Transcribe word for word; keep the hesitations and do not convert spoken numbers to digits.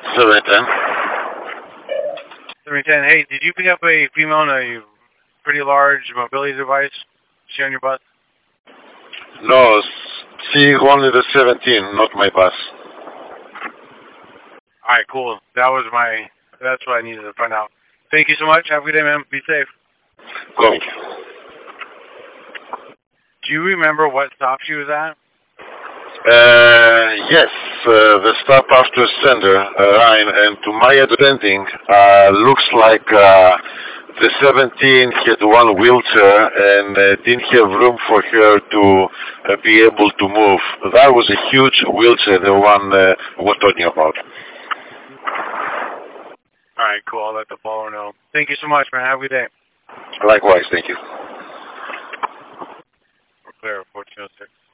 seven ten. seven ten. Hey, did you pick up a female in a pretty large mobility device? She on your bus? No, see only the seventeen, not my bus. All right, cool. That was my, that's what I needed to find out. Thank you so much. Have a good day, man. Be safe. Go. Do you remember what stop she was at? Uh, yes, uh, the stop after Sender, uh, Ryan, and to my understanding, uh, looks like uh, the seventeen had one wheelchair and uh, didn't have room for her to uh, be able to move. That was a huge wheelchair, the one uh, we're talking about. All right, cool. I'll let the follower know. Thank you so much, man. Have a good day. Likewise, thank you. We're clear, fourteen oh six.